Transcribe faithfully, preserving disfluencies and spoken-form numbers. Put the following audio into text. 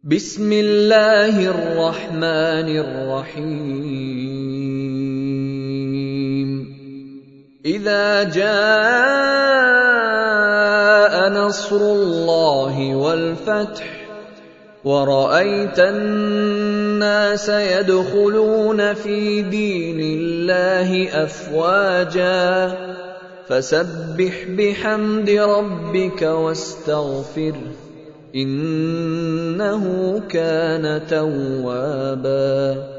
بسم الله الرحمن الرحيم إذا جاء نصر الله والفتح ورأيت الناس يدخلون في دين الله أفواجا فسبح بحمد ربك واستغفره إنه كان توابا.